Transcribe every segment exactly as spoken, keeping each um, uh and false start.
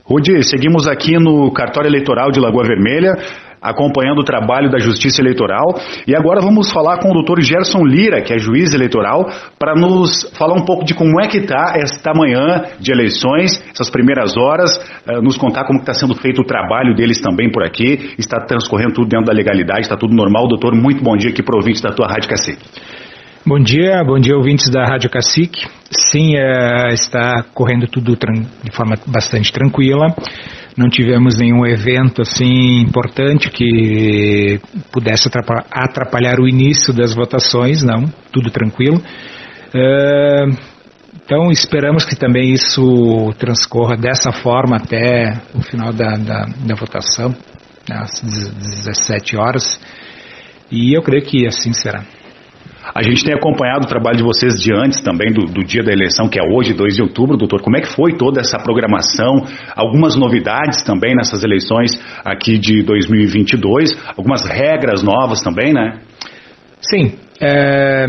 Rudi, seguimos aqui no cartório eleitoral de Lagoa Vermelha, acompanhando o trabalho da Justiça Eleitoral, e agora vamos falar com o doutor Gerson Lira, que é juiz eleitoral, para nos falar um pouco de como é que está esta manhã de eleições, essas primeiras horas, uh, nos contar como está sendo feito o trabalho deles também por aqui, está transcorrendo tudo dentro da legalidade, está tudo normal. Doutor, muito bom dia aqui para o ouvinte da tua Rádio Cacique. Bom dia, bom dia ouvintes da Rádio Cacique. Sim, é, está correndo tudo de forma bastante tranquila. Não tivemos nenhum evento assim importante que pudesse atrapalhar o início das votações, não, tudo tranquilo. É, então esperamos que também isso transcorra dessa forma até o final da, da, da votação, às dezessete horas, e eu creio que assim será. A gente tem acompanhado o trabalho de vocês de antes também do, do dia da eleição, que é hoje, dois de outubro, doutor. Como é que foi toda essa programação? Algumas novidades também nessas eleições aqui de dois mil e vinte e dois, algumas regras novas também, né? Sim. É...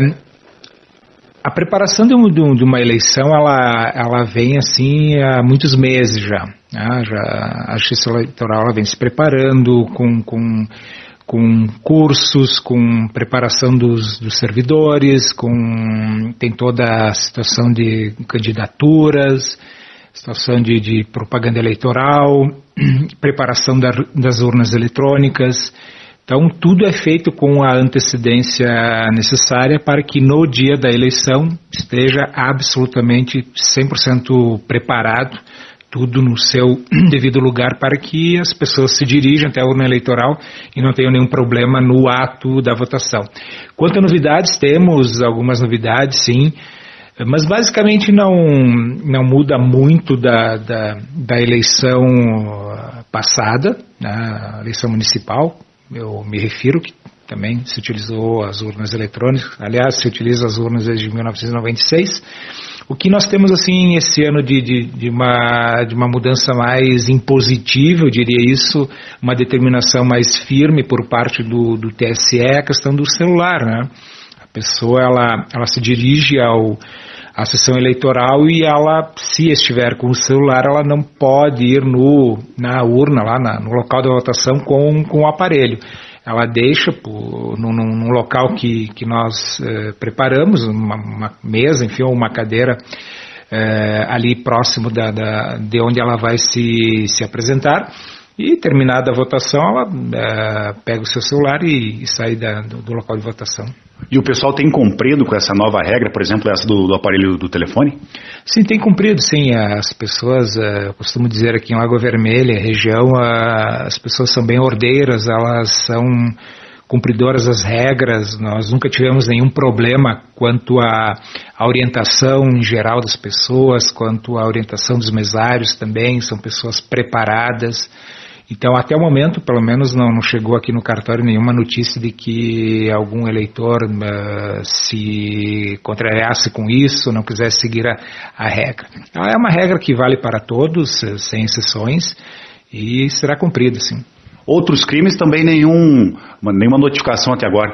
A preparação de, um, de uma eleição, ela, ela vem assim há muitos meses já. Né? Já a Justiça Eleitoral ela vem se preparando com... com com cursos, com preparação dos, dos servidores, com, tem toda a situação de candidaturas, situação de, de propaganda eleitoral, preparação da, das urnas eletrônicas. Então, tudo é feito com a antecedência necessária para que no dia da eleição esteja absolutamente cem por cento preparado, tudo no seu devido lugar para que as pessoas se dirijam até a urna eleitoral e não tenham nenhum problema no ato da votação. Quanto a novidades, temos algumas novidades, sim, mas basicamente não, não muda muito da, da, da eleição passada, né, a eleição municipal, eu me refiro que também se utilizou as urnas eletrônicas, aliás, se utiliza as urnas desde mil novecentos e noventa e seis. O que nós temos assim esse ano de, de, de, uma, de uma mudança mais impositiva, eu diria isso, uma determinação mais firme por parte do, do T S E, é a questão do celular, né? A pessoa ela, ela se dirige ao, à sessão eleitoral e ela, se estiver com o celular, ela não pode ir no, na urna, lá na, no local da votação com, com o aparelho. Ela deixa por, num, num local que, que nós eh, preparamos, uma, uma mesa, enfim, ou uma cadeira eh, ali próximo da, da, de onde ela vai se, se apresentar, e terminada a votação ela eh, pega o seu celular e, e sai da, do, do local de votação. E o pessoal tem cumprido com essa nova regra, por exemplo, essa do, do aparelho do telefone? Sim, tem cumprido, sim. As pessoas, eu costumo dizer aqui em Lagoa Vermelha, região, as pessoas são bem ordeiras, elas são cumpridoras das regras, nós nunca tivemos nenhum problema quanto à, à orientação em geral das pessoas, quanto à orientação dos mesários também, são pessoas preparadas. Então, até o momento, pelo menos, não, não chegou aqui no cartório nenhuma notícia de que algum eleitor uh, se contrariasse com isso, não quisesse seguir a, a regra. Ela é uma regra que vale para todos, sem exceções, e será cumprida, sim. Outros crimes também nenhum, nenhuma notificação até agora?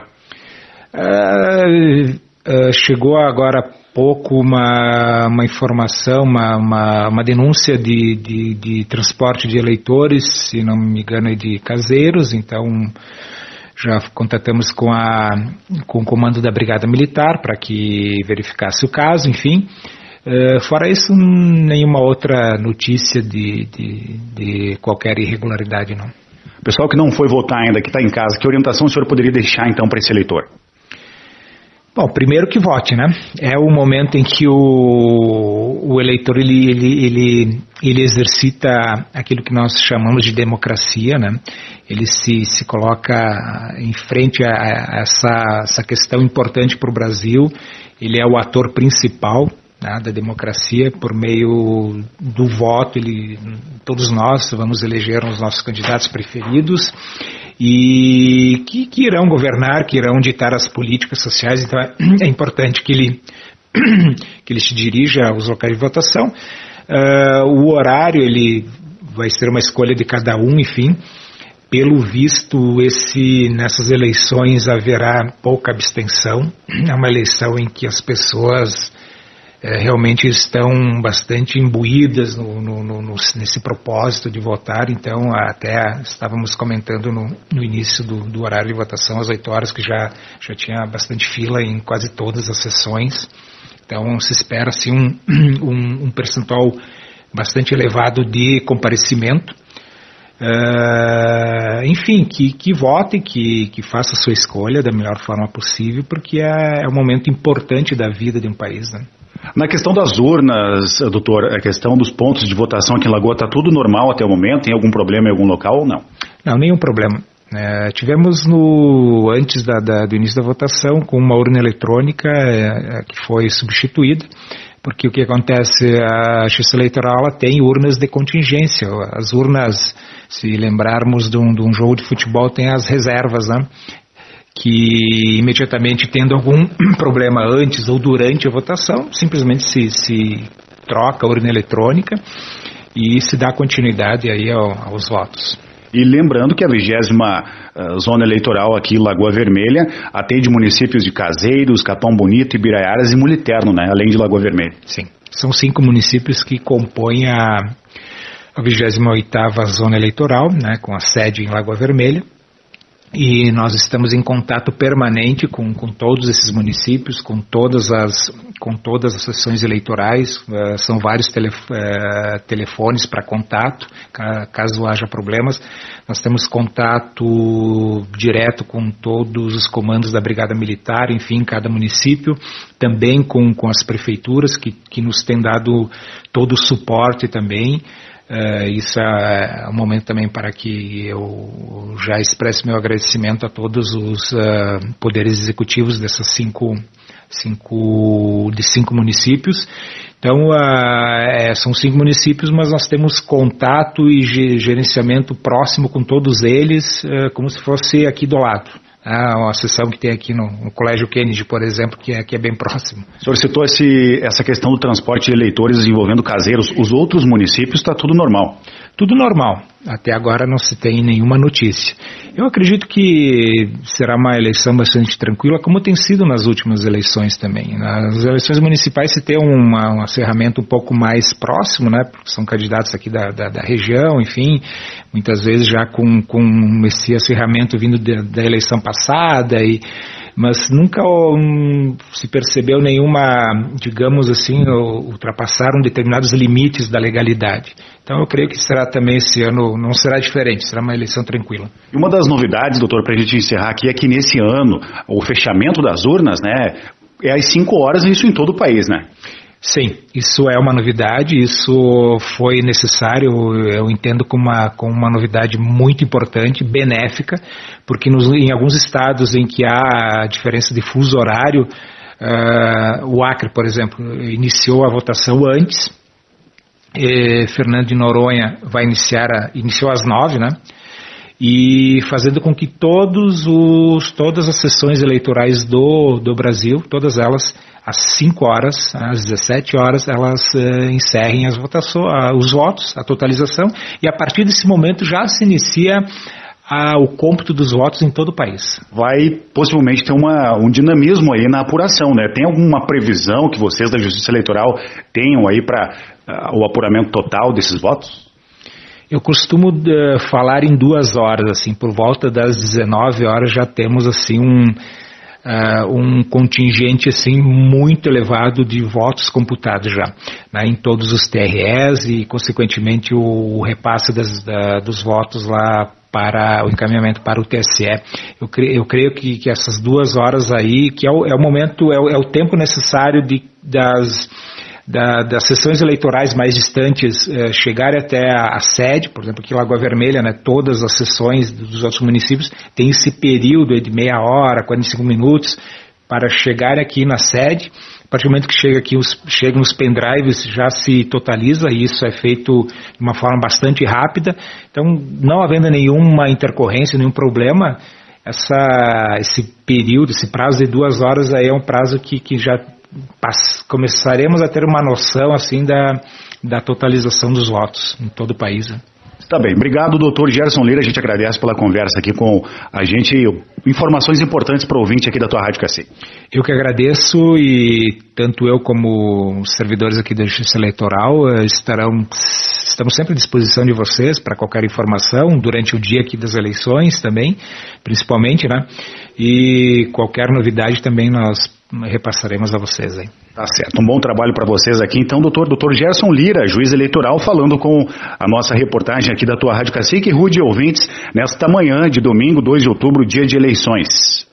Uh, uh, chegou agora há pouco uma, uma informação, uma, uma, uma denúncia de, de, de transporte de eleitores, se não me engano, de caseiros. Então já contatamos com, a, com o comando da Brigada Militar para que verificasse o caso, enfim. Uh, fora isso, nenhuma outra notícia de, de, de qualquer irregularidade, não. Pessoal que não foi votar ainda, que está em casa, que orientação o senhor poderia deixar então para esse eleitor? Bom, primeiro que vote, né? É o momento em que o, o eleitor ele, ele, ele, ele exercita aquilo que nós chamamos de democracia, né? Ele se, se coloca em frente a, a essa, essa questão importante para o Brasil. Ele é o ator principal, né, da democracia. Por meio do voto, ele, todos nós vamos eleger os nossos candidatos preferidos e que, que irão governar, que irão ditar as políticas sociais. Então é, é importante que ele, que ele se dirija aos locais de votação. Uh, o horário ele vai ser uma escolha de cada um, enfim. Pelo visto, esse, nessas eleições haverá pouca abstenção. É uma eleição em que as pessoas é, realmente estão bastante imbuídas no, no, no, no, nesse propósito de votar. Então, até estávamos comentando no, no início do, do horário de votação, às oito horas, que já, já tinha bastante fila em quase todas as sessões. Então, se espera assim, um, um, um percentual bastante elevado de comparecimento. Uh, enfim, que, que vote, que, que faça a sua escolha da melhor forma possível, porque é, é um momento importante da vida de um país, né? Na questão das urnas, doutor, a questão dos pontos de votação aqui em Lagoa, está tudo normal até o momento? Tem algum problema em algum local ou não? Não, nenhum problema. É, tivemos no, antes da, da, do início da votação com uma urna eletrônica é, que foi substituída, porque o que acontece, a Justiça Eleitoral ela tem urnas de contingência. As urnas, se lembrarmos de um, de um jogo de futebol, tem as reservas, né? Que imediatamente tendo algum problema antes ou durante a votação, simplesmente se, se troca a urna eletrônica e se dá continuidade aí ao, aos votos. E lembrando que a vigésima uh, zona eleitoral aqui em Lagoa Vermelha atende municípios de Caseiros, Capão Bonito, Ibiraiaras e Muliterno, né? Além de Lagoa Vermelha. Sim, são cinco municípios que compõem a, a vigésima oitava zona eleitoral, né? Com a sede em Lagoa Vermelha. E nós estamos em contato permanente com, com todos esses municípios, com todas as, com todas as sessões eleitorais, uh, são vários telef, uh, telefones para contato, caso haja problemas. Nós temos contato direto com todos os comandos da Brigada Militar, enfim, cada município, também com, com as prefeituras que, que nos têm dado todo o suporte também. Uh, isso é um momento também para que eu já expresse meu agradecimento a todos os uh, poderes executivos dessas cinco, cinco, de cinco municípios. Então, uh, é, são cinco municípios, mas nós temos contato e gerenciamento próximo com todos eles, uh, como se fosse aqui do lado. Ah, uma sessão que tem aqui no, no Colégio Kennedy, por exemplo, que é, que é bem próximo. O senhor citou esse, essa questão do transporte de eleitores envolvendo Caseiros. Os outros municípios está tudo normal? Tudo normal. Até agora não se tem nenhuma notícia. Eu acredito que será uma eleição bastante tranquila, como tem sido nas últimas eleições também. Nas eleições municipais se tem uma, um acerramento um pouco mais próximo, né? Porque são candidatos aqui da, da, da região, enfim, muitas vezes já com, com esse acerramento vindo de, da eleição passada, e, mas nunca um, se percebeu nenhuma, digamos assim, ultrapassaram determinados limites da legalidade. Então eu creio que será também esse ano, não será diferente, será uma eleição tranquila. E uma das novidades, doutor, para a gente encerrar aqui, é que nesse ano, o fechamento das urnas, né, é às cinco horas, e isso em todo o país, né? Sim, isso é uma novidade, isso foi necessário, eu entendo como uma, como uma novidade muito importante, benéfica, porque nos, em alguns estados em que há a diferença de fuso horário, uh, o Acre, por exemplo, iniciou a votação antes, e Fernando de Noronha vai iniciar, a, iniciou às nove, né? E fazendo com que todos os, todas as sessões eleitorais do, do Brasil, todas elas, às cinco horas, às dezessete horas, elas uh, encerrem as votações, uh, os votos, a totalização, e a partir desse momento já se inicia uh, o cômputo dos votos em todo o país. Vai possivelmente ter uma, um dinamismo aí na apuração, né? Tem alguma previsão que vocês da Justiça Eleitoral tenham aí para uh, o apuramento total desses votos? Eu costumo uh, falar em duas horas, assim, por volta das dezenove horas já temos assim um, uh, um contingente assim muito elevado de votos computados já, né, em todos os T R Es e consequentemente o, o repasse das, da, dos votos lá para o encaminhamento para o T S E. Eu, cre, eu creio que, que essas duas horas aí, que é o, é o momento, é o, é o tempo necessário de, das Da, das sessões eleitorais mais distantes eh, chegarem até a, a sede, por exemplo, aqui em Lagoa Vermelha, né, todas as sessões dos outros municípios têm esse período de meia hora, quarenta e cinco minutos para chegar aqui na sede. A partir do momento que chega aqui, os, chegam os pendrives, já se totaliza, e isso é feito de uma forma bastante rápida. Então, não havendo nenhuma intercorrência, nenhum problema, essa, esse período, esse prazo de duas horas aí é um prazo que, que já começaremos a ter uma noção assim da, da totalização dos votos em todo o país. Né? Tá bem, obrigado, doutor Gerson Lira, a gente agradece pela conversa aqui com a gente, informações importantes para o ouvinte aqui da tua Rádio Cacique. Eu que agradeço, e tanto eu como os servidores aqui da Justiça Eleitoral estarão, estamos sempre à disposição de vocês para qualquer informação, durante o dia aqui das eleições também, principalmente, né? E qualquer novidade também nós repassaremos a vocês aí. Tá certo, um bom trabalho para vocês aqui. Então, doutor, doutor Gerson Lira, juiz eleitoral, falando com a nossa reportagem aqui da tua Rádio Cacique. Rude ouvintes, nesta manhã de domingo, dois de outubro, dia de eleições.